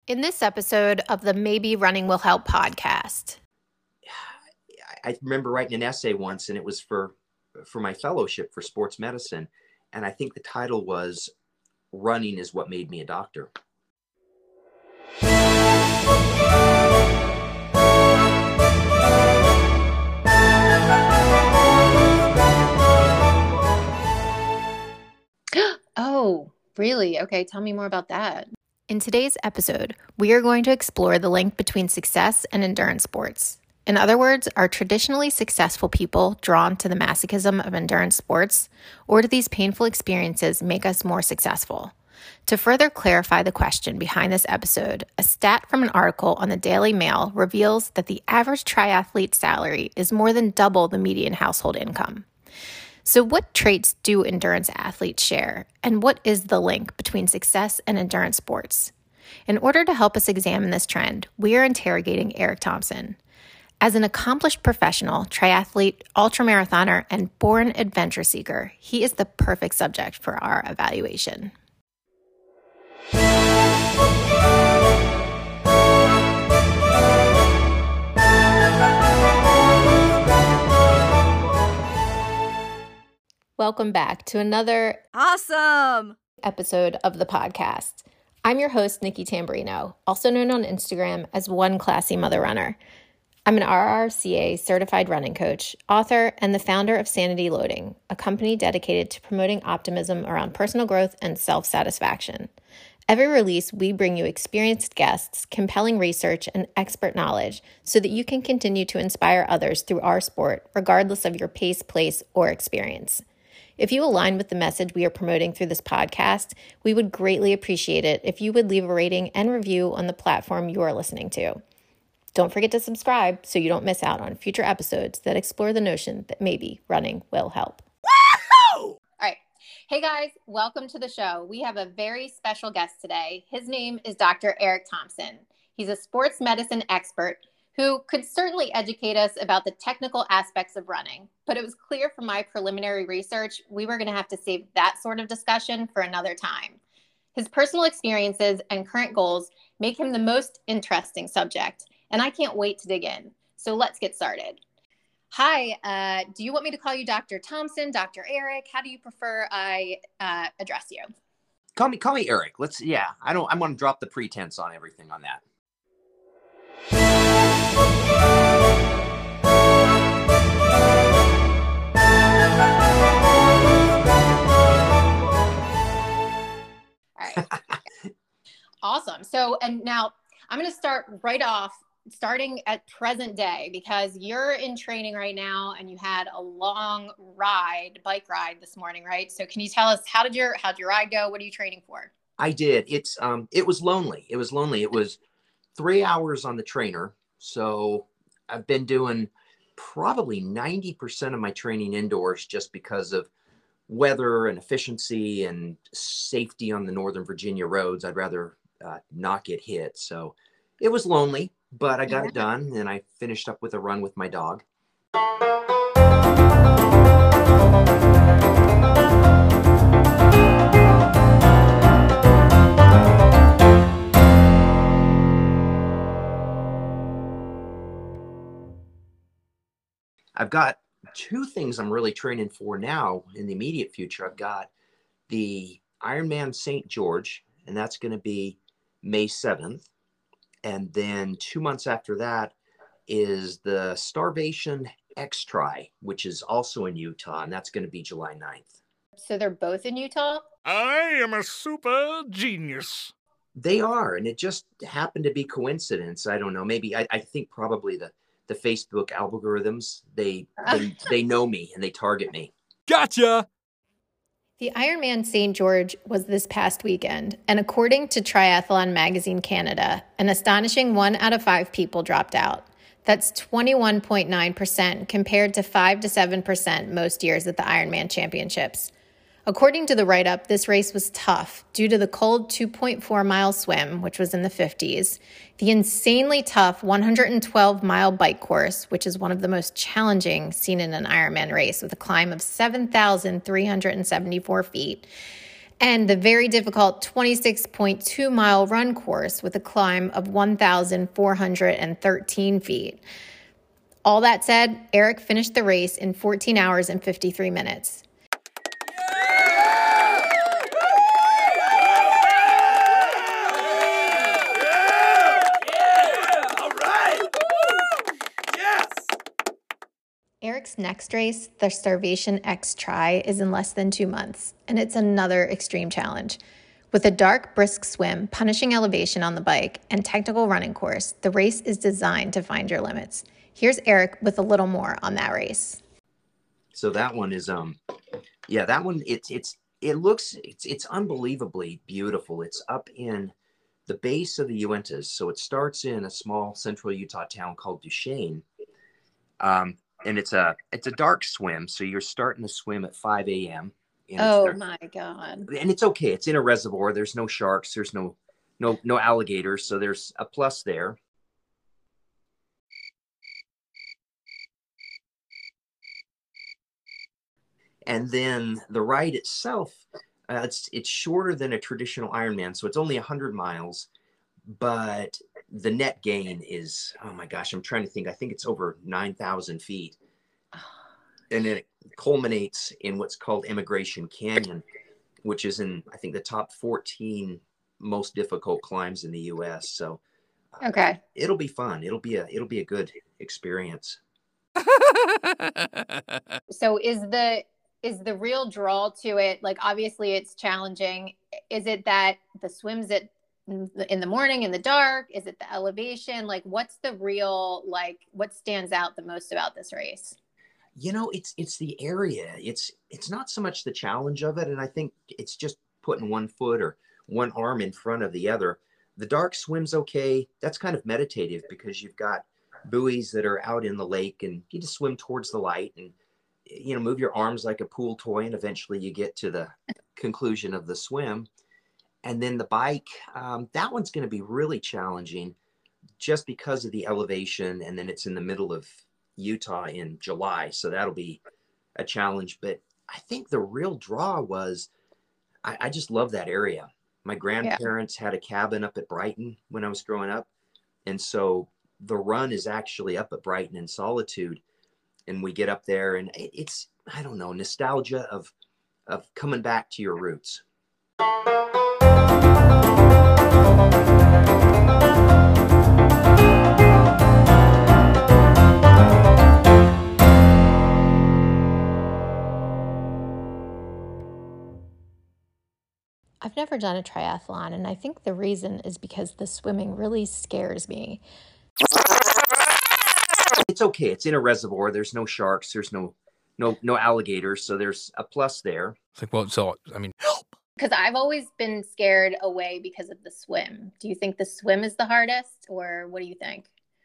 In this episode of the Maybe Running Will Help podcast. I remember writing an essay once, and it was for my fellowship for sports medicine. And I think the title was Running is What Made Me a Doctor. Oh, really? Okay, tell me more about that. In today's episode, we are going to explore the link between success and endurance sports. In other words, are traditionally successful people drawn to the masochism of endurance sports, or do these painful experiences make us more successful? To further clarify the question behind this episode, a stat from an article on the Daily Mail reveals that the average triathlete's salary is more than double the median household income. So what traits do endurance athletes share, and what is the link between success and endurance sports? In order to help us examine this trend, we are interrogating Eric Thompson. As an accomplished professional, triathlete, ultramarathoner, and born adventure seeker, he is the perfect subject for our evaluation. Welcome back to another awesome episode of the podcast. I'm your host, Nikki Tamburino, also known on Instagram as One Classy Mother Runner. I'm an RRCA certified running coach, author, and the founder of Sanity Loading, a company dedicated to promoting optimism around personal growth and self-satisfaction. Every release, we bring you experienced guests, compelling research, and expert knowledge so that you can continue to inspire others through our sport, regardless of your pace, place, or experience. If you align with the message we are promoting through this podcast, we would greatly appreciate it if you would leave a rating and review on the platform you are listening to. Don't forget to subscribe so you don't miss out on future episodes that explore the notion that maybe running will help. Woohoo! All right. Hey guys, welcome to the show. We have a very special guest today. His name is Dr. Eric Thompson. He's a sports medicine expert who could certainly educate us about the technical aspects of running. But it was clear from my preliminary research, we were going to have to save that sort of discussion for another time. His personal experiences and current goals make him the most interesting subject, and I can't wait to dig in. So let's get started. Hi, do you want me to call you Dr. Thompson, Dr. Eric? How do you prefer I address you? Call me Eric. I want to drop the pretense on everything on that. All right. Awesome. So, and now I'm going to start right off, starting at present day, because you're in training right now and you had a long bike ride this morning, right? So can you tell us how'd your ride go? What are you training for? I did. It was lonely. It was 3 hours on the trainer. So I've been doing probably 90% of my training indoors just because of weather and efficiency and safety on the Northern Virginia roads. I'd rather not get hit. So it was lonely, but I got it done, and I finished up with a run with my dog. I've got two things I'm really training for now in the immediate future. I've got the Ironman St. George, and that's going to be May 7th. And then 2 months after that is the Starvation X-Tri, which is also in Utah, and that's going to be July 9th. So they're both in Utah? I am a super genius. They are, and it just happened to be coincidence. I don't know. Maybe I think probably the Facebook algorithms, they know me and they target me. Gotcha. The Ironman St. George was this past weekend, and according to Triathlon Magazine Canada, an astonishing 1 out of 5 people dropped out. That's 21.9% compared to 5 to 7% most years at the Ironman Championships. According to the write-up, this race was tough due to the cold 2.4-mile swim, which was in the 50s, the insanely tough 112-mile bike course, which is one of the most challenging seen in an Ironman race with a climb of 7,374 feet, and the very difficult 26.2-mile run course with a climb of 1,413 feet. All that said, Eric finished the race in 14 hours and 53 minutes. Eric's next race, the Starvation X Tri, is in less than 2 months, and it's another extreme challenge. With a dark, brisk swim, punishing elevation on the bike, and technical running course, the race is designed to find your limits. Here's Eric with a little more on that race. So that one is, that one, it's unbelievably beautiful. It's up in the base of the Uintas. So it starts in a small central Utah town called Duchesne. And it's a dark swim. So you're starting to swim at 5 a.m. Oh my God. And it's okay. It's in a reservoir. There's no sharks. There's no alligators. So there's a plus there. And then the ride itself, it's shorter than a traditional Ironman. So it's only 100 miles, but the net gain is, oh my gosh, I'm trying to think. I think it's over 9,000 feet. And then it culminates in what's called Immigration Canyon, which is in, I think, the top 14 most difficult climbs in the U.S. So okay, it'll be fun. It'll be a good experience. So is the real draw to it, like, obviously it's challenging. Is it that the swims in the morning in the dark? Is it the elevation? Like, what's the real, like, what stands out the most about this race? You know, it's the area. It's not so much the challenge of it. And I think it's just putting one foot or one arm in front of the other. The dark swim's okay. That's kind of meditative because you've got buoys that are out in the lake and you just swim towards the light and, you know, move your arms like a pool toy. And eventually you get to the conclusion of the swim. And then the bike, that one's going to be really challenging just because of the elevation. And then it's in the middle of Utah in July. So that'll be a challenge. But I think the real draw was, I just love that area. My grandparents had a cabin up at Brighton when I was growing up. And so the run is actually up at Brighton in Solitude. And we get up there and it's, I don't know, nostalgia of coming back to your roots. I've never done a triathlon, and I think the reason is because the swimming really scares me. It's okay. It's in a reservoir. There's no sharks. There's no alligators. So there's a plus there. It's like, well, so, I mean, help. Because I've always been scared away because of the swim. Do you think the swim is the hardest, or what do you think?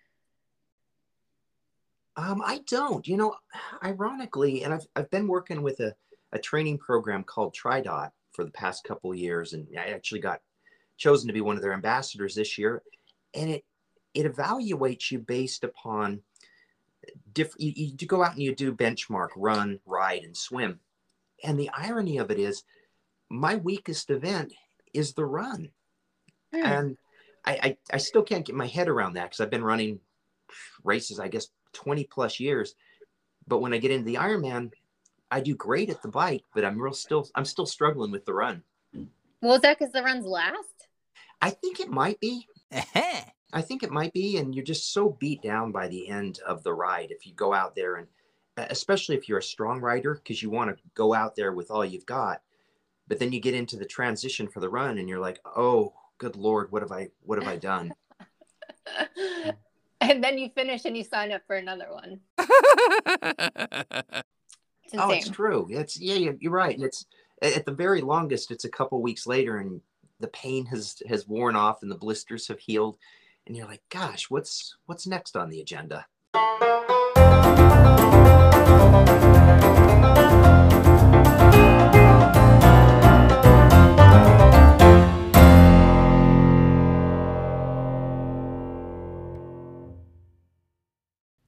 I don't. You know, ironically, and I've been working with a training program called TriDot for the past couple of years, and I actually got chosen to be one of their ambassadors this year. And it evaluates you based upon you go out and you do benchmark, run, ride, and swim. And the irony of it is, my weakest event is the run. And I still can't get my head around that because I've been running races, I guess, 20 plus years. But when I get into the Ironman, I do great at the bike, but I'm still struggling with the run. Well, is that because the runs last? I think it might be. I think it might be. And you're just so beat down by the end of the ride if you go out there, and especially if you're a strong rider, because you want to go out there with all you've got. But then you get into the transition for the run and you're like, oh, good Lord, what have I done? And then you finish and you sign up for another one. Oh, it's true. You're right. And it's at the very longest, it's a couple weeks later and the pain has worn off and the blisters have healed. And you're like, gosh, what's next on the agenda?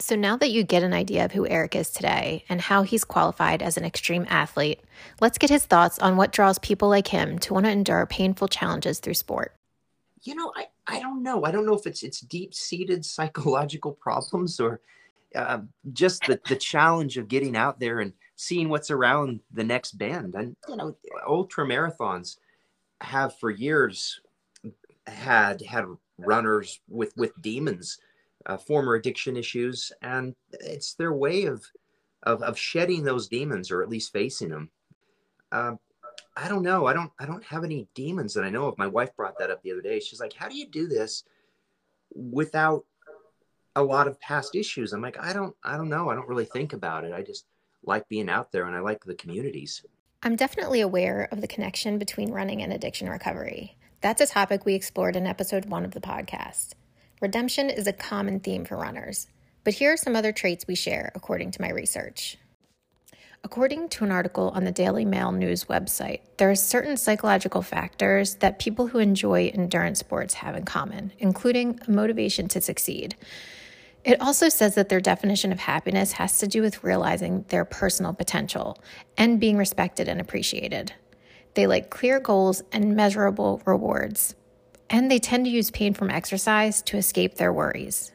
So now that you get an idea of who Eric is today and how he's qualified as an extreme athlete, let's get his thoughts on what draws people like him to want to endure painful challenges through sport. I don't know. I don't know if it's deep-seated psychological problems or just the challenge of getting out there and seeing what's around the next bend. And, ultra marathons have for years had runners with demons, former addiction issues, and it's their way of shedding those demons, or at least facing them. I don't know. I don't have any demons that I know of. My wife brought that up the other day. She's like, how do you do this without a lot of past issues? I'm like, I don't know. I don't really think about it. I just like being out there, and I like the communities. I'm definitely aware of the connection between running and addiction recovery. That's a topic we explored in episode 1 of the podcast. Redemption is a common theme for runners, but here are some other traits we share according to my research. According to an article on the Daily Mail News website, there are certain psychological factors that people who enjoy endurance sports have in common, including a motivation to succeed. It also says that their definition of happiness has to do with realizing their personal potential and being respected and appreciated. They like clear goals and measurable rewards, and they tend to use pain from exercise to escape their worries.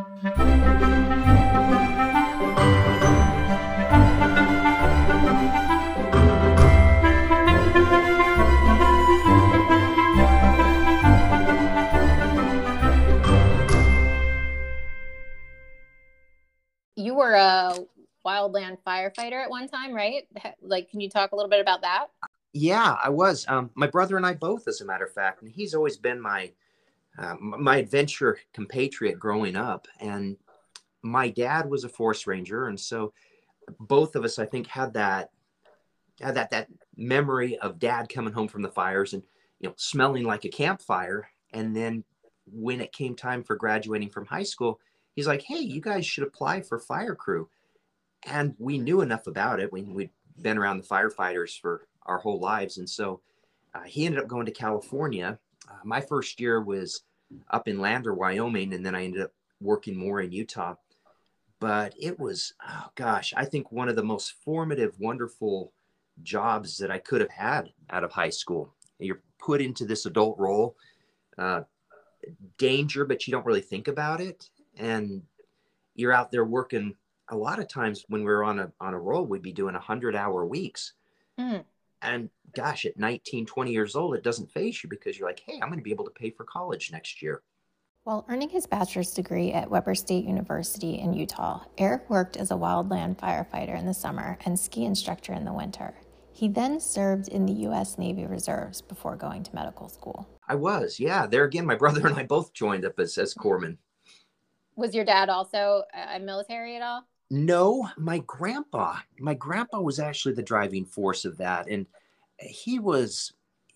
You were a wildland firefighter at one time, right? Like, can you talk a little bit about that? Yeah, I was. My brother and I both, as a matter of fact, and he's always been my adventure compatriot growing up. And my dad was a forest ranger, and so both of us, I think, had that memory of dad coming home from the fires and smelling like a campfire. And then when it came time for graduating from high school, he's like, "Hey, you guys should apply for fire crew." And we knew enough about it. We'd been around the firefighters for our whole lives. And so he ended up going to California. My first year was up in Lander, Wyoming, and then I ended up working more in Utah. But it was, I think one of the most formative, wonderful jobs that I could have had out of high school. You're put into this adult role, danger, but you don't really think about it. And you're out there working. A lot of times when we were on a roll, we'd be doing 100-hour weeks. Mm. And gosh, at 19, 20 years old, it doesn't faze you because you're like, hey, I'm going to be able to pay for college next year. While earning his bachelor's degree at Weber State University in Utah, Eric worked as a wildland firefighter in the summer and ski instructor in the winter. He then served in the U.S. Navy Reserves before going to medical school. I was, yeah. There again, my brother and I both joined up as corpsmen. Was your dad also military at all? No, my grandpa was actually the driving force of that. And he was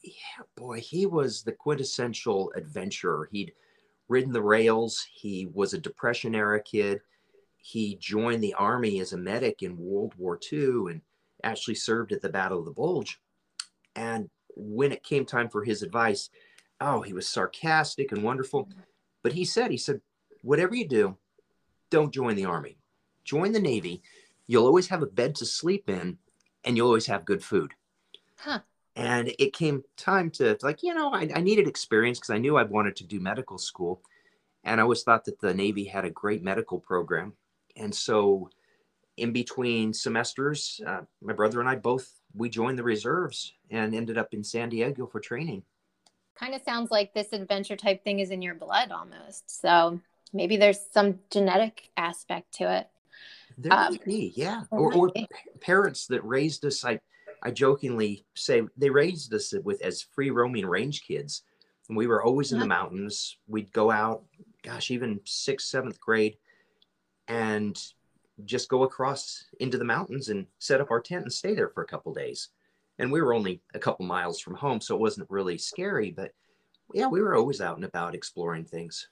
the quintessential adventurer. He'd ridden the rails. He was a Depression era kid. He joined the Army as a medic in World War II and actually served at the Battle of the Bulge. And when it came time for his advice, he was sarcastic and wonderful. But he said, whatever you do, don't join the Army. Join the Navy. You'll always have a bed to sleep in, and you'll always have good food. Huh. And it came time to I needed experience because I knew I wanted to do medical school. And I always thought that the Navy had a great medical program. And so in between semesters, my brother and I we joined the reserves and ended up in San Diego for training. Kind of sounds like this adventure type thing is in your blood almost. So maybe there's some genetic aspect to it. There might be, yeah. Or parents that raised us, I jokingly say they raised us as free roaming range kids. And we were always in the mountains. We'd go out, even 6th, 7th grade, and just go across into the mountains and set up our tent and stay there for a couple days. And we were only a couple miles from home, so it wasn't really scary. But yeah, we were always out and about exploring things.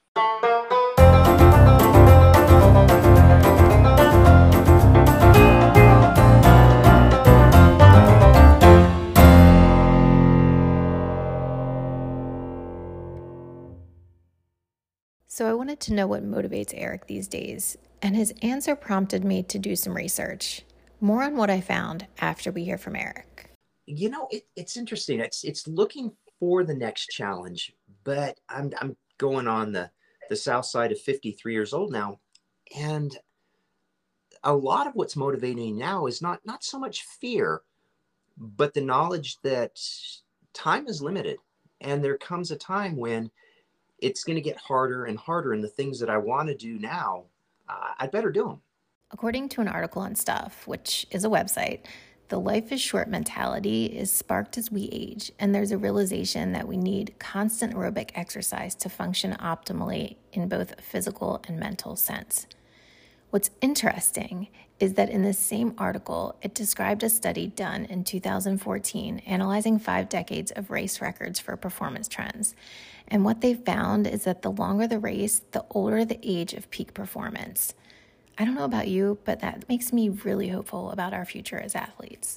So I wanted to know what motivates Eric these days, and his answer prompted me to do some research. More on what I found after we hear from Eric. It's interesting. It's looking for the next challenge, but I'm going on the south side of 53 years old now, and a lot of what's motivating me now is not so much fear, but the knowledge that time is limited, and there comes a time when it's going to get harder and harder, and the things that I want to do now, I'd better do them. According to an article on Stuff, which is a website, the life is short mentality is sparked as we age, and there's a realization that we need constant aerobic exercise to function optimally in both a physical and mental sense. What's interesting is that in this same article, it described a study done in 2014 analyzing 5 decades of race records for performance trends. And what they found is that the longer the race, the older the age of peak performance. I don't know about you, but that makes me really hopeful about our future as athletes.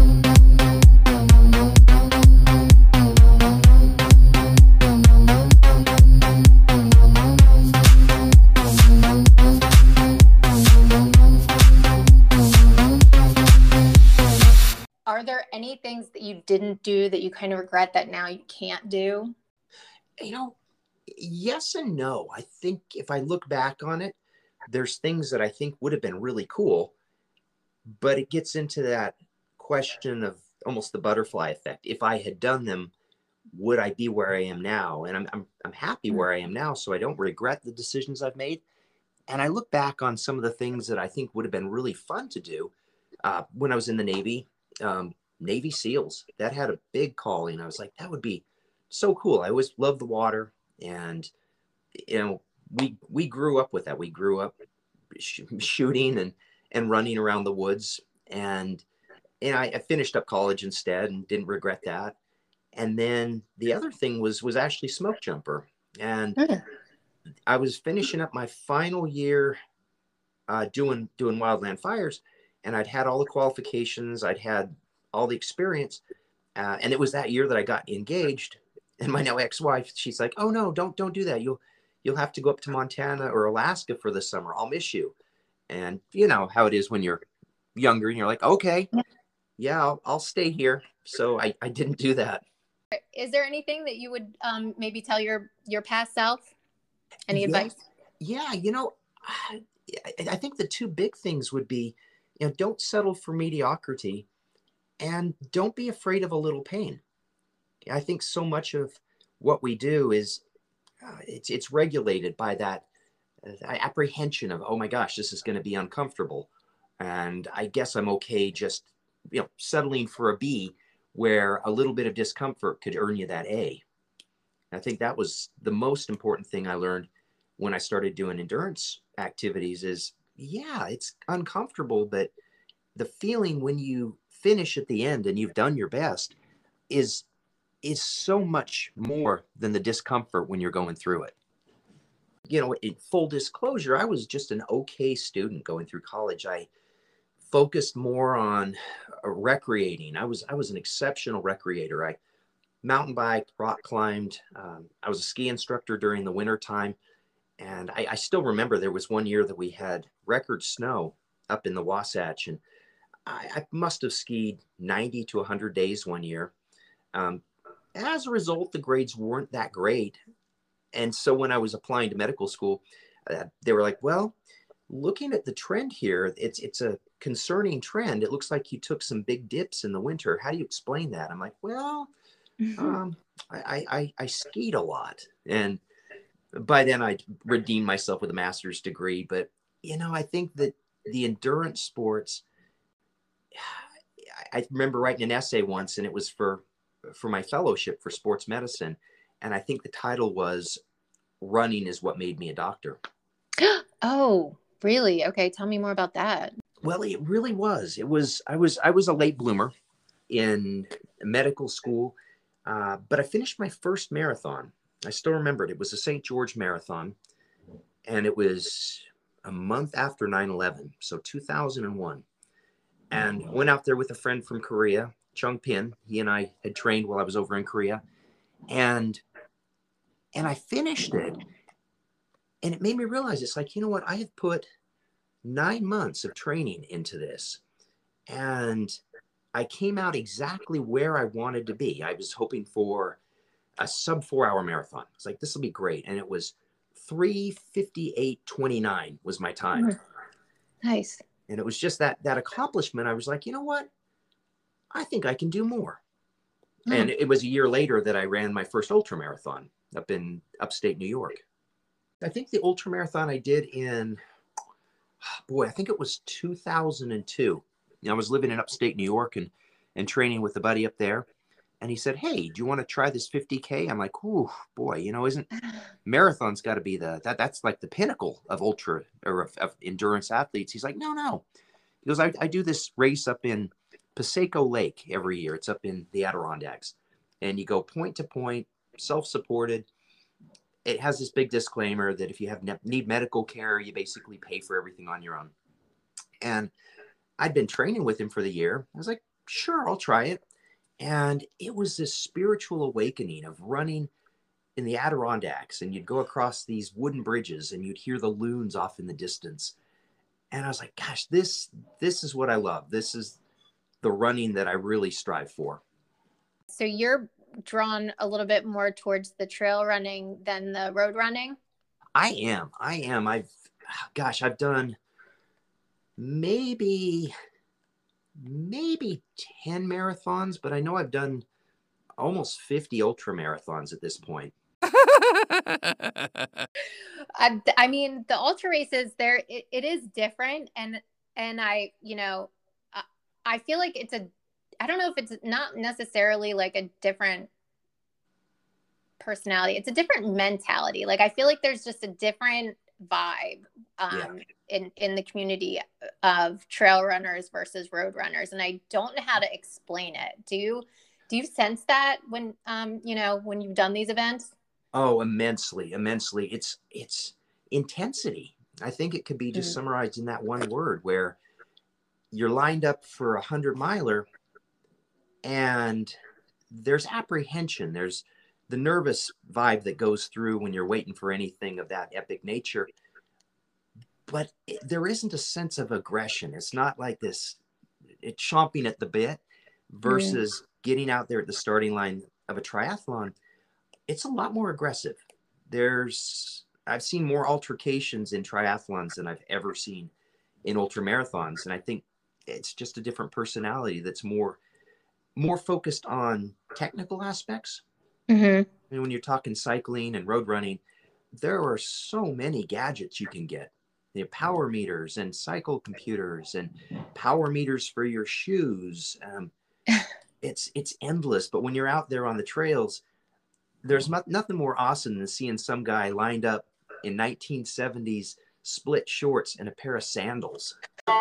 Are there any things that you didn't do that you kind of regret that now you can't do? Yes and no. I think if I look back on it, there's things that I think would have been really cool, but it gets into that question of almost the butterfly effect. If I had done them, would I be where I am now? And I'm happy where I am now, so I don't regret the decisions I've made. And I look back on some of the things that I think would have been really fun to do when I was in the Navy. Navy SEALs, that had a big calling. I was like, that would be so cool. I always loved the water, and we grew up with that. We grew up shooting and running around the woods, and I finished up college instead and didn't regret that. And then the other thing was actually smoke jumper, and I was finishing up my final year doing wildland fires, and I'd had all the qualifications, I'd had all the experience, and it was that year that I got engaged. And my now ex-wife, she's like, "Oh no, don't do that. You'll have to go up to Montana or Alaska for the summer. I'll miss you." And you know how it is when you're younger and you're like, "Okay, yeah, I'll stay here." So I didn't do that. Is there anything that you would maybe tell your past self? Any advice? Yeah, I think the two big things would be, don't settle for mediocrity, and don't be afraid of a little pain. I think so much of what we do is it's regulated by that apprehension of, oh my gosh, this is going to be uncomfortable, and I guess I'm okay just settling for a B, where a little bit of discomfort could earn you that A. I think that was the most important thing I learned when I started doing endurance activities is, yeah, it's uncomfortable, but the feeling when you finish at the end and you've done your best is so much more than the discomfort when you're going through it. In full disclosure, I was just an okay student going through college. I focused more on recreating. I was an exceptional recreator. I mountain biked, rock climbed. I was a ski instructor during the winter time. And I still remember there was one year that we had record snow up in the Wasatch. And I must have skied 90 to 100 days one year. As a result, the grades weren't that great. And so when I was applying to medical school, they were like, well, looking at the trend here, it's a concerning trend. It looks like you took some big dips in the winter. How do you explain that? I'm like, well, I skied a lot. And by then I redeemed myself with a master's degree. But, I think that the endurance sports, I remember writing an essay once, and it was for my fellowship for sports medicine. And I think the title was "Running is What Made Me a Doctor." Oh, really? Okay. Tell me more about that. Well, it really was. I was a late bloomer in medical school, but I finished my first marathon. I still remember it. It was the St. George Marathon, and it was a month after 9/11, so 2001. And went out there with a friend from Korea, Chung Pin. He and I had trained while I was over in Korea, and I finished it. And it made me realize, it's like, you know what? I have put 9 months of training into this, and I came out exactly where I wanted to be. I was hoping for a sub 4 hour marathon. It's like, this will be great. And it was 3:58:29 was my time. Nice. And it was just that accomplishment. I was like, you know what? I think I can do more. And it was a year later that I ran my first ultra marathon up in upstate New York. I think the ultra marathon I did in, I think it was 2002. I was living in upstate New York and training with a buddy up there. And he said, hey, do you want to try this 50K? I'm like, ooh, boy, isn't marathon's got to be that's like the pinnacle of ultra or of endurance athletes. He's like, no. He goes, I do this race up in Passaic Lake every year. It's up in the Adirondacks. And you go point to point, self-supported. It has this big disclaimer that if you need medical care, you basically pay for everything on your own. And I'd been training with him for the year. I was like, sure, I'll try it. And it was this spiritual awakening of running in the Adirondacks, and you'd go across these wooden bridges and you'd hear the loons off in the distance. And I was like, gosh, this is what I love. This is the running that I really strive for. So you're drawn a little bit more towards the trail running than the road running? I am. I've done maybe 10 marathons, but I know I've done almost 50 ultra marathons at this point. I mean, the ultra races there, it is different. And I feel like I don't know if it's not necessarily like a different personality. It's a different mentality. Like, I feel like there's just a different vibe in the community of trail runners versus road runners. And I don't know how to explain it. Do you sense that when you've done these events? Oh, immensely. It's intensity. I think it could be just summarized in that one word, where you're lined up for 100-miler and there's apprehension. There's the nervous vibe that goes through when you're waiting for anything of that epic nature. But there isn't a sense of aggression. It's not like this, it's chomping at the bit versus getting out there at the starting line of a triathlon. It's a lot more aggressive. I've seen more altercations in triathlons than I've ever seen in ultra marathons. And I think it's just a different personality that's more focused on technical aspects. And when you're talking cycling and road running, there are so many gadgets you can get. The power meters and cycle computers and power meters for your shoes. It's endless. But when you're out there on the trails, there's nothing more awesome than seeing some guy lined up in 1970s split shorts and a pair of sandals.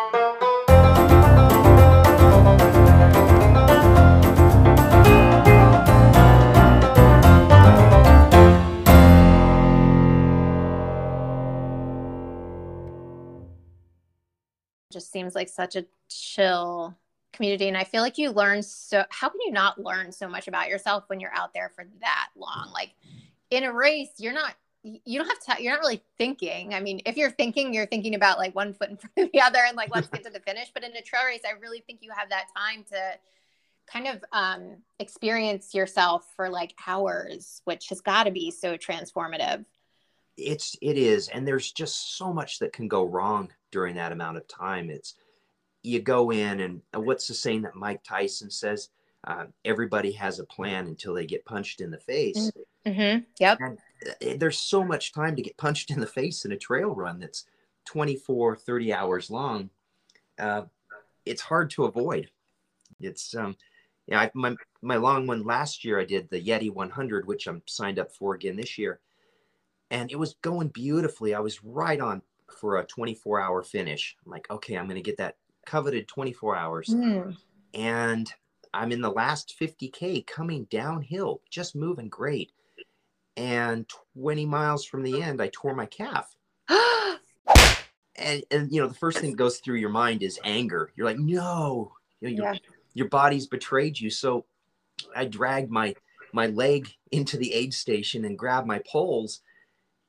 Just seems like such a chill community. And I feel like how can you not learn so much about yourself when you're out there for that long? Like, in a race, you're not really thinking. I mean, if you're thinking about like one foot in front of the other and like, let's get to the finish. But in a trail race, I really think you have that time to kind of experience yourself for like hours, which has got to be so transformative. It is. And there's just so much that can go wrong during that amount of time. You go in, and what's the saying that Mike Tyson says? Everybody has a plan until they get punched in the face. Yep. And there's so much time to get punched in the face in a trail run that's 24, 30 hours long. It's hard to avoid. It's, my long one last year, I did the Yeti 100, which I'm signed up for again this year. And it was going beautifully. I was right on for a 24-hour finish. I'm like, okay, I'm going to get that coveted 24 hours. And I'm in the last 50K coming downhill, just moving great. And 20 miles from the end, I tore my calf. and the first thing that goes through your mind is anger. You're like, no, your body's betrayed you. So I dragged my leg into the aid station and grabbed my poles.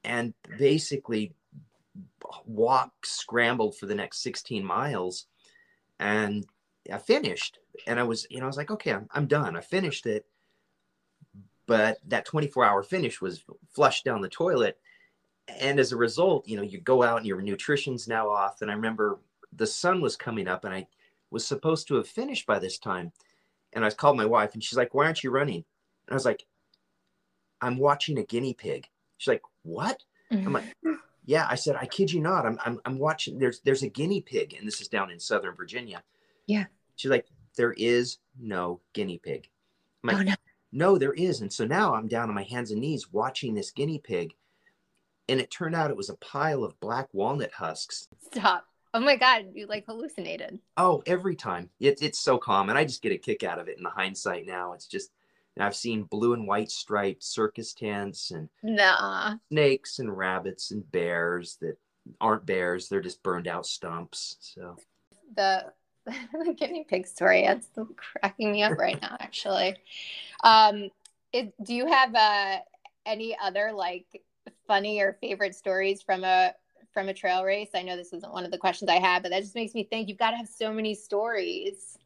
and basically scrambled for the next 16 miles. And I finished, and I was like, okay, I'm done. I finished it. But that 24-hour finish was flushed down the toilet. And as a result, you go out and your nutrition's now off. And I remember the sun was coming up and I was supposed to have finished by this time. And I called my wife and she's like, why aren't you running? And I was like, I'm watching a guinea pig. She's like, what? I'm like, yeah. I said, I kid you not. I'm watching, there's a guinea pig. And this is down in Southern Virginia. Yeah. She's like, there is no guinea pig. I'm like, oh, no. No, there is. And so now I'm down on my hands and knees watching this guinea pig. And it turned out it was a pile of black walnut husks. Stop. Oh my God, you like hallucinated. Oh, every time. It's so common. I just get a kick out of it in the hindsight now. It's just, I've seen blue and white striped circus tents and snakes and rabbits and bears that aren't bears. They're just burned out stumps. So the guinea pig story, that's cracking me up right now, actually. Do you have any other like funny or favorite stories from a trail race? I know this isn't one of the questions I had, but that just makes me think you've got to have so many stories.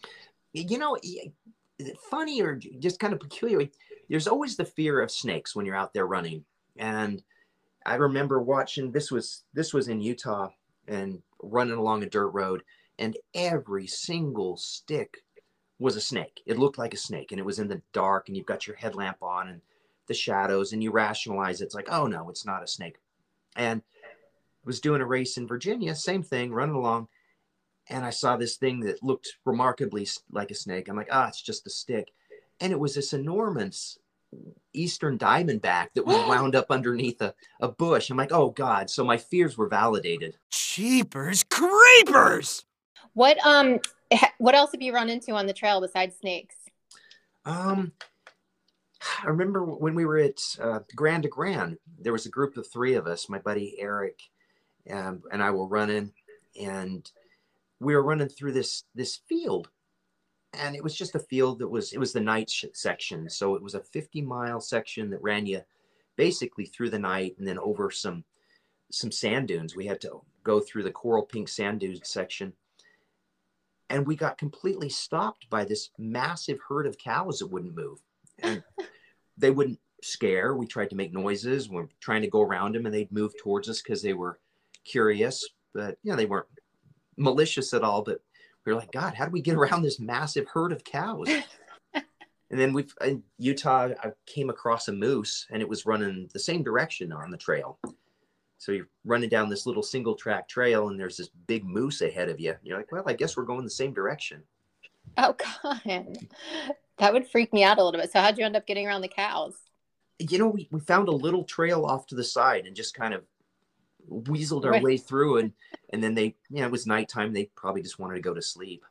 Funny or just kind of peculiar. There's always the fear of snakes when you're out there running. And I remember watching, this was in Utah and running along a dirt road, and every single stick was a snake. It looked like a snake, and it was in the dark, and you've got your headlamp on and the shadows, and you rationalize it. It's like, oh no, it's not a snake. And I was doing a race in Virginia, same thing, running along, and I saw this thing that looked remarkably like a snake. I'm like, it's just a stick. And it was this enormous eastern diamondback that was wound up underneath a bush. I'm like, oh God. So my fears were validated. Jeepers creepers! What else have you run into on the trail besides snakes? I remember when we were at Grand to Grand, there was a group of 3 of us, my buddy Eric and I were running, and we were running through this field, and it was just a field it was the night section. So it was a 50-mile section that ran you basically through the night and then over some sand dunes. We had to go through the coral pink sand dunes section. And we got completely stopped by this massive herd of cows that wouldn't move. And they wouldn't scare. We tried to make noises. We're trying to go around them, and they'd move towards us because they were curious. But, they weren't malicious at all. But we were like, God, how do we get around this massive herd of cows? And then in Utah, I came across a moose, and it was running the same direction on the trail. So you're running down this little single track trail, and there's this big moose ahead of you. You're like, well, I guess we're going the same direction. Oh, God. That would freak me out a little bit. So how'd you end up getting around the cows? We found a little trail off to the side and just kind of weaseled our way through. And then it was nighttime. They probably just wanted to go to sleep.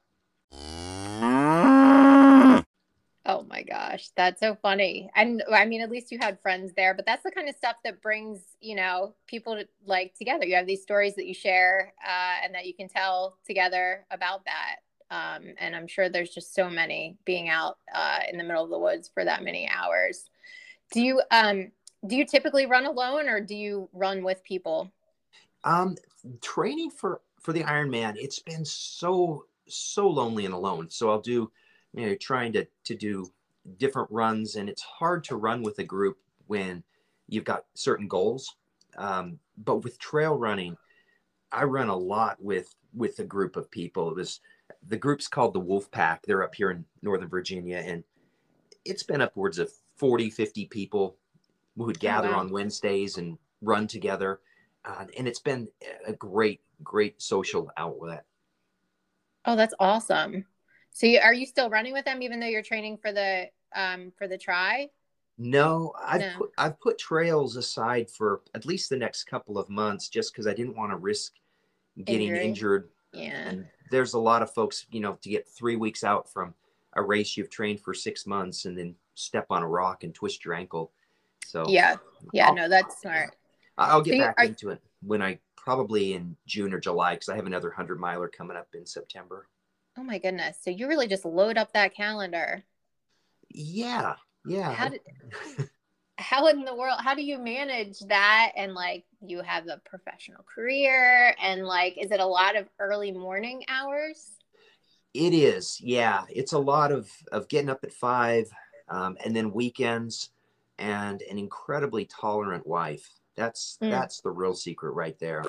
Oh my gosh, that's so funny. And I mean, at least you had friends there, but that's the kind of stuff that brings, people together. You have these stories that you share and that you can tell together about that. And I'm sure there's just so many being out in the middle of the woods for that many hours. Do you typically run alone, or do you run with people? Training for the Ironman, it's been so lonely and alone. So I'll do, trying to do different runs, and it's hard to run with a group when you've got certain goals. But with trail running, I run a lot with a group of people. The group's called the Wolf Pack. They're up here in Northern Virginia, and it's been upwards of 40, 50 people who would gather on Wednesdays and run together. And it's been a great social outlet. Oh, that's awesome. So are you still running with them even though you're training for the tri? No, I've put trails aside for at least the next couple of months, just because I didn't want to risk getting injured. Yeah. And there's a lot of folks, to get 3 weeks out from a race you've trained for 6 months and then step on a rock and twist your ankle. So no, that's smart. I'll get back into it when probably in June or July, because I have another 100-miler coming up in September. Oh my goodness. So you really just load up that calendar. Yeah. How in the world, how do you manage that? And like, you have a professional career and like, is it a lot of early morning hours? It is. Yeah. It's a lot of getting up at 5, and then weekends, and an incredibly tolerant wife. That's the real secret right there.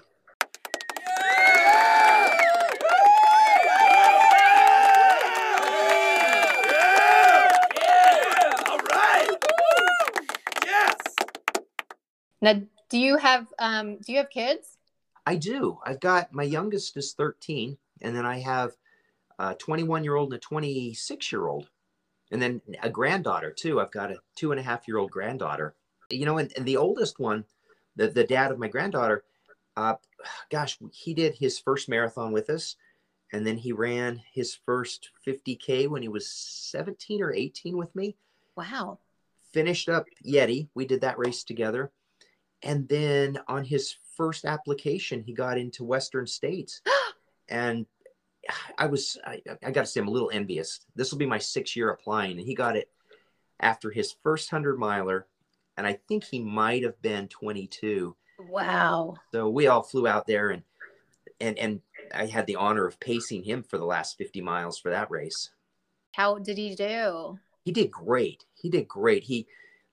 Now, do you have kids? I do. I've got, my youngest is 13, and then I have a 21-year-old and a 26-year-old, and then a granddaughter too. I've got a 2.5-year-old granddaughter. You know, and the oldest one, the dad of my granddaughter, gosh, he did his first marathon with us, and then he ran his first 50K when he was 17 or 18 with me. Wow. Finished up Yeti. We did that race together. And then on his first application, he got into Western States. And I got to say, I'm a little envious. This will be my 6th year applying. And he got it after his first 100-miler. And I think he might have been 22. Wow. So we all flew out there, and I had the honor of pacing him for the last 50 miles for that race. How did he do? He did great. He did great. He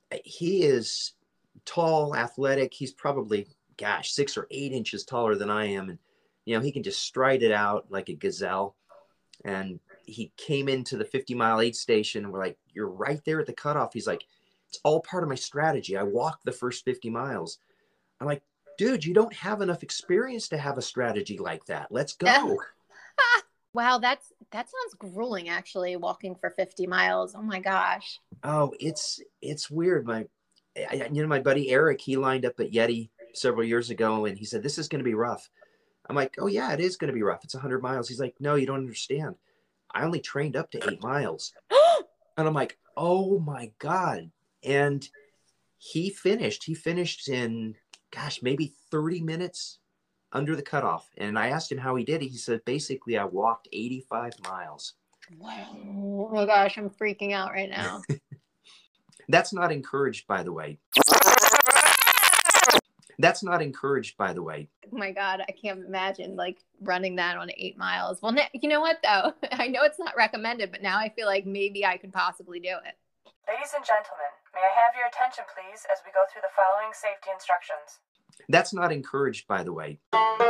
is tall, athletic. He's probably, 6 or 8 inches taller than I am. And, you know, he can just stride it out like a gazelle. And he came into the 50-mile aid station, and we're like, you're right there at the cutoff. He's like, it's all part of my strategy. I walked the first 50 miles. I'm like, dude, you don't have enough experience to have a strategy like that. Let's go. Wow, that sounds grueling, actually, walking for 50 miles. Oh my gosh. Oh, it's weird. My buddy Eric, he lined up at Yeti several years ago, and he said, this is going to be rough. I'm like, oh yeah, it is going to be rough. It's 100 miles. He's like, no, you don't understand. I only trained up to 8 miles. And I'm like, oh my God. And he finished in, maybe 30 minutes under the cutoff. And I asked him how he did it. He said, basically, I walked 85 miles. Wow. Oh my gosh, I'm freaking out right now. That's not encouraged, by the way. That's not encouraged, by the way. Oh my God, I can't imagine like running that on 8 miles. Well, you know what though? I know it's not recommended, but now I feel like maybe I could possibly do it. Ladies and gentlemen, may I have your attention, please, as we go through the following safety instructions. That's not encouraged, by the way.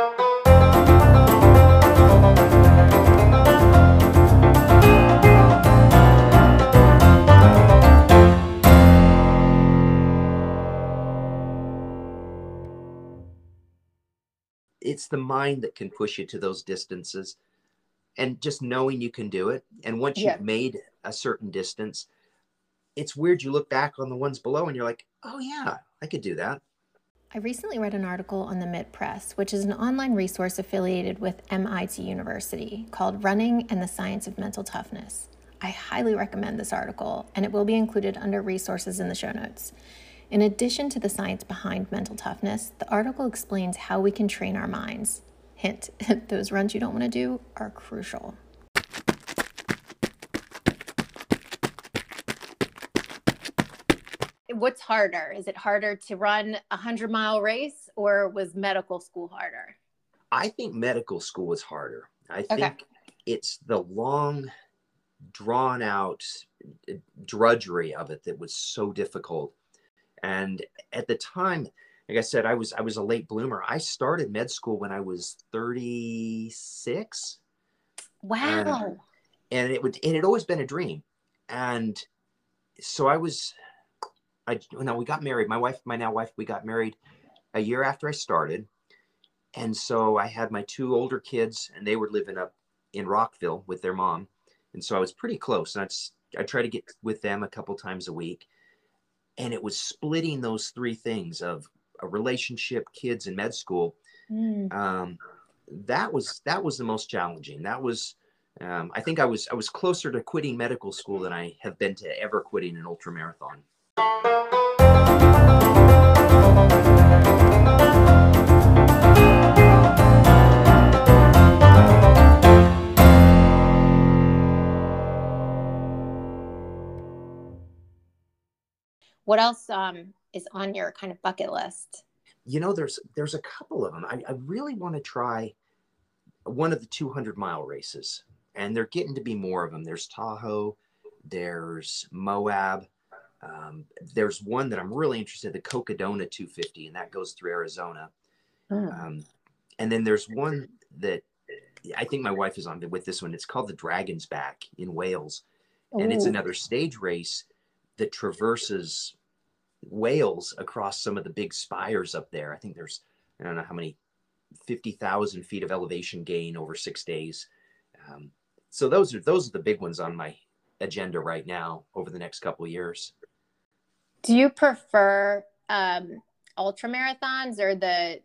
It's the mind that can push you to those distances, and just knowing you can do it. And once you've made a certain distance, it's weird. You look back on the ones below and you're like, oh yeah, I could do that. I recently read an article on the MIT Press, which is an online resource affiliated with MIT University called Running and the Science of Mental Toughness. I highly recommend this article, and it will be included under resources in the show notes. In addition to the science behind mental toughness, the article explains how we can train our minds. Hint, those runs you don't want to do are crucial. What's harder? Is it harder to run a 100-mile race, or was medical school harder? I think medical school was harder. I think it's the long, drawn out drudgery of it that was so difficult. And at the time, like I said, I was a late bloomer. I started med school when I was 36. Wow. And it had always been a dream. And so we got married. My now wife, we got married a year after I started. And so I had my 2 older kids, and they were living up in Rockville with their mom. And so I was pretty close. And I try to get with them a couple times a week. And it was splitting those 3 things of a relationship, kids, and med school. That was the most challenging. That was, I think I was closer to quitting medical school than I have been to ever quitting an ultramarathon. What else is on your kind of bucket list? You know, there's a couple of them. I really want to try one of the 200-mile races, and they're getting to be more of them. There's Tahoe, there's Moab. There's one that I'm really interested in, the Cocodona 250, and that goes through Arizona. And then there's one that I think my wife is on with this one. It's called the Dragon's Back in Wales. And it's another stage race that traverses Wales across some of the big spires up there. I think there's, I don't know how many, 50,000 feet of elevation gain over 6 days. So those are the big ones on my agenda right now over the next couple of years. Do you prefer ultra marathons or the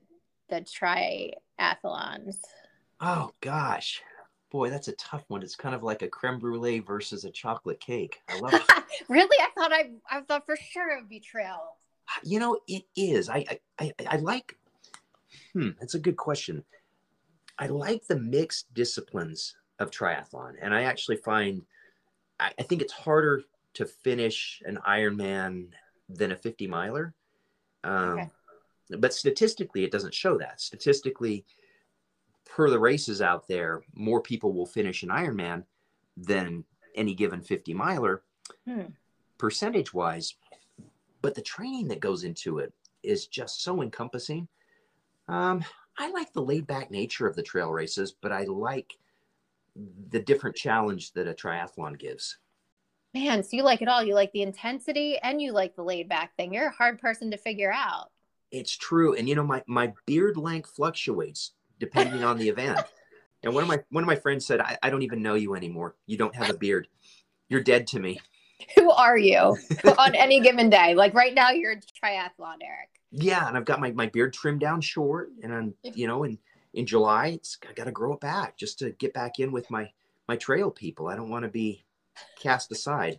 triathlons? Oh gosh, boy, that's a tough one. It's kind of like a creme brulee versus a chocolate cake. I love it. Really? I thought for sure it would be trail. You know, it is. I like. That's a good question. I like the mixed disciplines of triathlon, and I actually find I think it's harder to finish an Ironman than a 50 miler. Okay. But statistically, it doesn't show that. Statistically, per the races out there, more people will finish an Ironman than any given 50 miler percentage wise. But the training that goes into it is just so encompassing. I like the laid back nature of the trail races, but I like the different challenge that a triathlon gives. Man, so you like it all. You like the intensity and you like the laid back thing. You're a hard person to figure out. It's true. And you know, my beard length fluctuates depending on the event. And one of my friends said, I don't even know you anymore. You don't have a beard. You're dead to me. Who are you on any given day? Like right now, you're a triathlon, Eric. Yeah, and I've got my beard trimmed down short, and I'm, you know, in July, I got to grow it back just to get back in with my trail people. I don't want to be cast aside.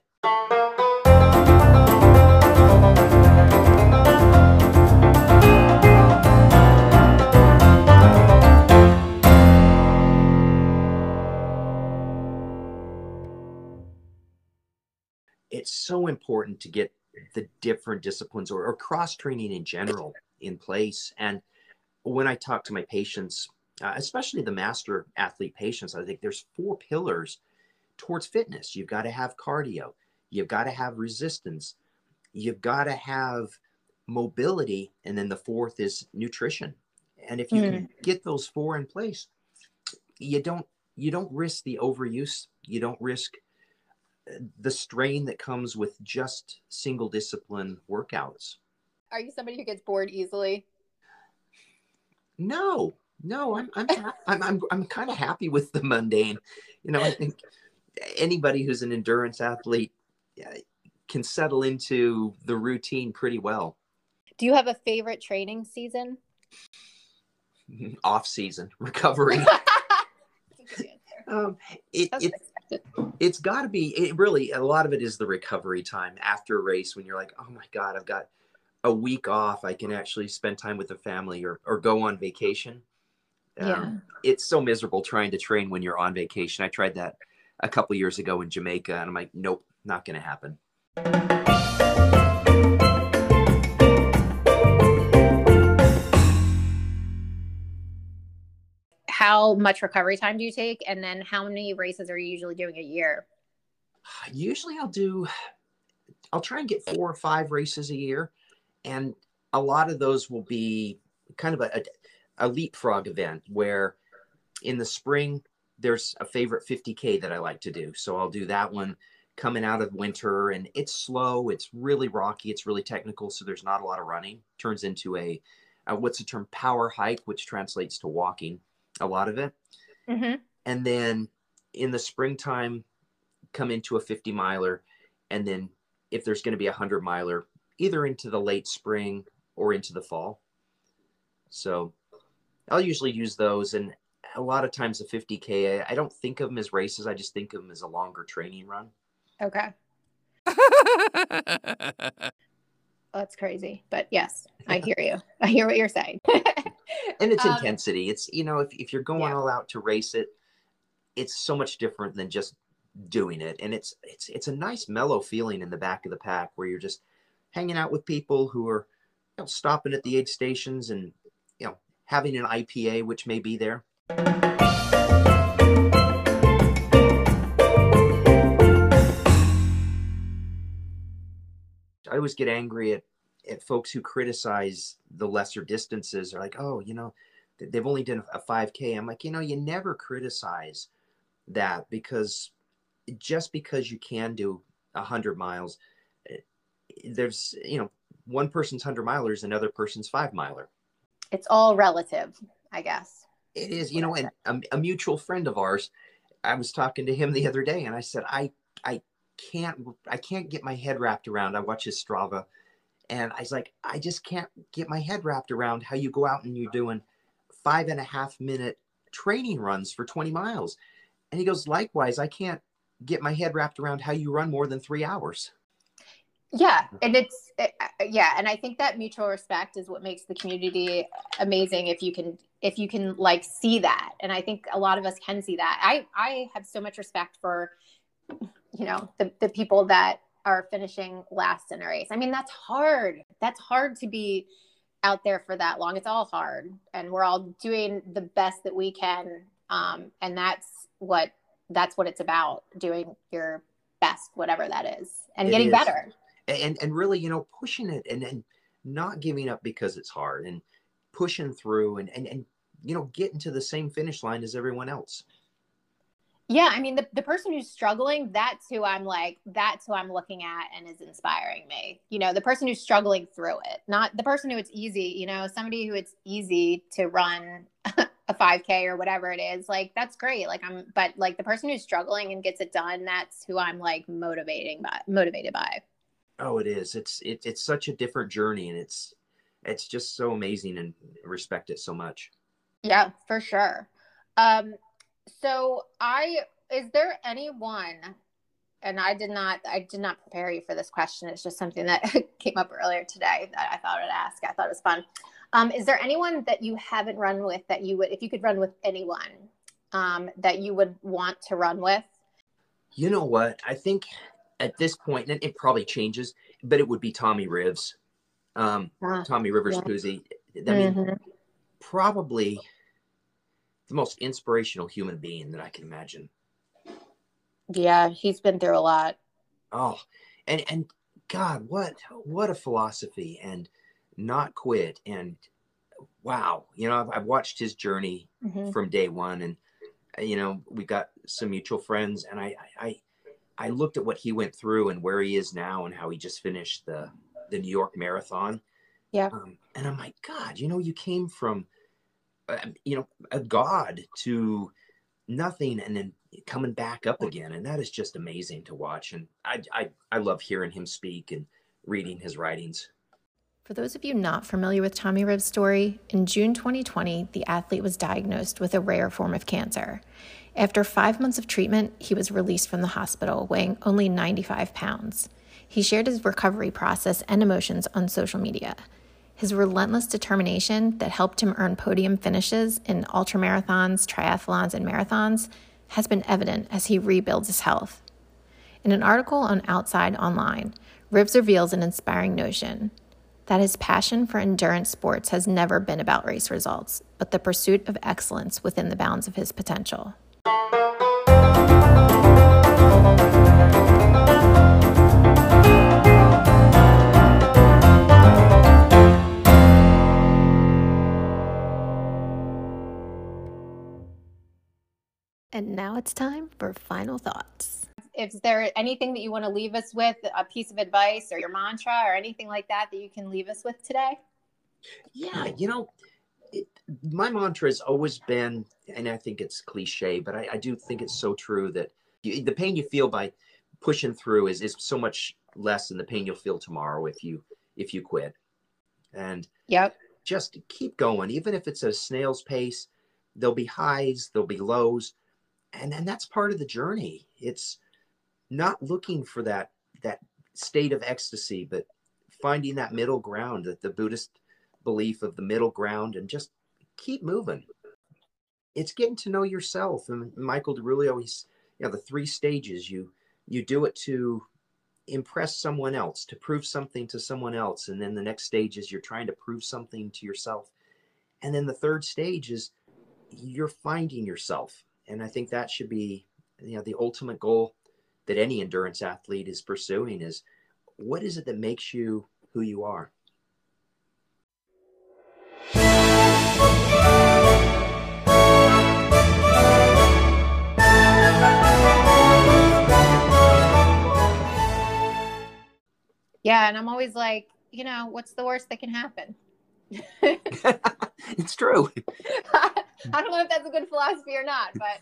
It's so important to get the different disciplines or cross training in general in place. And when I talk to my patients, especially the master athlete patients, I think there's 4 pillars towards fitness. You've got to have cardio. You've got to have resistance. You've got to have mobility. And then the 4th is nutrition. And if you can get those 4 in place, you don't risk the overuse. You don't risk the strain that comes with just single discipline workouts. Are you somebody who gets bored easily? No, I'm kind of happy with the mundane. You know, I think anybody who's an endurance athlete can settle into the routine pretty well. Do you have a favorite training season? Off season, recovery. It's got to be, it really, a lot of it is the recovery time after a race when you're like, oh my God, I've got a week off. I can actually spend time with the family or go on vacation. It's so miserable trying to train when you're on vacation. I tried that a couple years ago in Jamaica and I'm like, nope, not going to happen. How much recovery time do you take? And then how many races are you usually doing a year? Usually I'll try and get 4 or 5 races a year. And a lot of those will be kind of a leapfrog event where in the spring, there's a favorite 50K that I like to do. So I'll do that one coming out of winter, and it's slow. It's really rocky. It's really technical. So there's not a lot of running. Turns into a what's the term? Power hike, which translates to walking. A lot of it. And then in the springtime, come into a 50 miler. And then if there's going to be a 100 miler, either into the late spring or into the fall. So I'll usually use those. And a lot of times the 50K, I don't think of them as races. I just think of them as a longer training run. Okay. That's crazy. But yes, I hear you. I hear what you're saying. And it's intensity. It's, you know, if you're going all out to race it, it's so much different than just doing it. And it's a nice mellow feeling in the back of the pack where you're just hanging out with people who are, stopping at the aid stations and, having an IPA, which may be there. I always get angry at folks who criticize the lesser distances. They're like, oh, they've only done a 5K. I'm like, you never criticize that, because just because you can do 100 miles, there's, one person's 100-miler is another person's 5-miler. It's all relative, I guess. It is, and a mutual friend of ours, I was talking to him the other day, and I said, I can't get my head wrapped around. I watch his Strava, and I was like, I just can't get my head wrapped around how you go out and you're doing 5.5-minute training runs for 20 miles. And he goes, likewise, I can't get my head wrapped around how you run more than 3 hours. Yeah. And and I think that mutual respect is what makes the community amazing. If you can like see that. And I think a lot of us can see that. I have so much respect for, the people that are finishing last in a race. I mean, that's hard. That's hard to be out there for that long. It's all hard, and we're all doing the best that we can. And that's what it's about, doing your best, whatever that is, and getting better. And really, pushing it and not giving up because it's hard, and pushing through and getting to the same finish line as everyone else. Yeah. I mean, the person who's struggling, that's who I'm looking at and is inspiring me. The person who's struggling through it, not the person who it's easy, somebody who it's easy to run a 5K or whatever it is. Like, that's great. But the person who's struggling and gets it done, that's who I'm like motivated by. Oh, it is. It's such a different journey, and it's just so amazing, and respect it so much. Yeah, for sure. Is there anyone, and I did not prepare you for this question. It's just something that came up earlier today that I thought I'd ask. I thought it was fun. Is there anyone that you haven't run with that you would, if you could run with anyone, that you would want to run with? You know what? I think at this point, and it probably changes, but it would be Tommy Rivers. Tommy Rivers Puzey. I mean, probably the most inspirational human being that I can imagine. Yeah, he's been through a lot. Oh, and God, what a philosophy, and not quit. And wow, I've watched his journey from day one, and we've got some mutual friends, and I looked at what he went through and where he is now, and how he just finished the New York Marathon. Yeah. And I'm like, God, you came from a god to nothing, and then coming back up again. And that is just amazing to watch. And I love hearing him speak and reading his writings. For those of you not familiar with Tommy Riv's story, in June 2020, the athlete was diagnosed with a rare form of cancer. After 5 months of treatment, he was released from the hospital, weighing only 95 pounds. He shared his recovery process and emotions on social media. His relentless determination that helped him earn podium finishes in ultramarathons, triathlons, and marathons has been evident as he rebuilds his health. In an article on Outside Online, Rivs reveals an inspiring notion that his passion for endurance sports has never been about race results, but the pursuit of excellence within the bounds of his potential. And now it's time for final thoughts. Is there anything that you want to leave us with, a piece of advice or your mantra or anything like that you can leave us with today? Yeah, my mantra has always been, and I think it's cliche, but I do think it's so true, that the pain you feel by pushing through is so much less than the pain you'll feel tomorrow if you quit. And just keep going, even if it's a snail's pace. There'll be highs, there'll be lows, and that's part of the journey. It's not looking for that state of ecstasy, but finding that middle ground, that the Buddhist belief of the middle ground, and just keep moving. It's getting to know yourself. And Michael DeRulio, he's, the 3 stages. You do it to impress someone else, to prove something to someone else. And then the next stage is you're trying to prove something to yourself. And then the third stage is you're finding yourself. And I think that should be, the ultimate goal that any endurance athlete is pursuing is, what is it that makes you who you are? Yeah, and I'm always like, what's the worst that can happen? It's true. I don't know if that's a good philosophy or not, but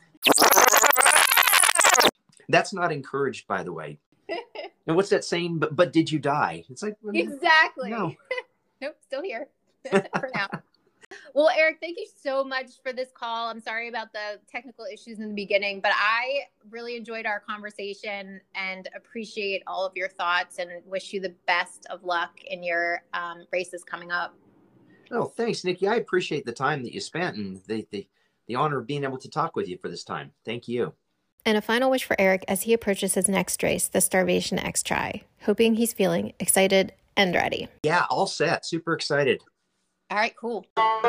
that's not encouraged, by the way. And what's that saying? But did you die? It's like, exactly. No. Nope, still here for now. Well, Eric, thank you so much for this call. I'm sorry about the technical issues in the beginning, but I really enjoyed our conversation and appreciate all of your thoughts and wish you the best of luck in your races coming up. Oh, thanks, Nikki. I appreciate the time that you spent and the honor of being able to talk with you for this time. Thank you. And a final wish for Eric as he approaches his next race, the Starvation X-Tri, hoping he's feeling excited and ready. Yeah, all set. Super excited. All right, cool.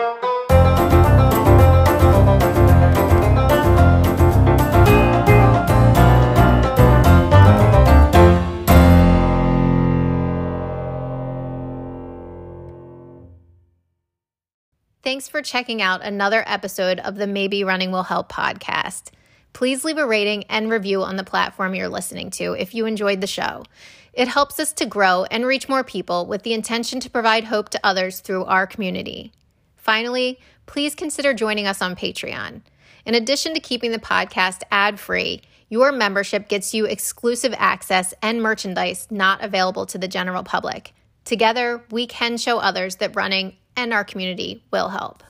Thanks for checking out another episode of the Maybe Running Will Help podcast. Please leave a rating and review on the platform you're listening to if you enjoyed the show. It helps us to grow and reach more people with the intention to provide hope to others through our community. Finally, please consider joining us on Patreon. In addition to keeping the podcast ad-free, your membership gets you exclusive access and merchandise not available to the general public. Together, we can show others that running and our community will help.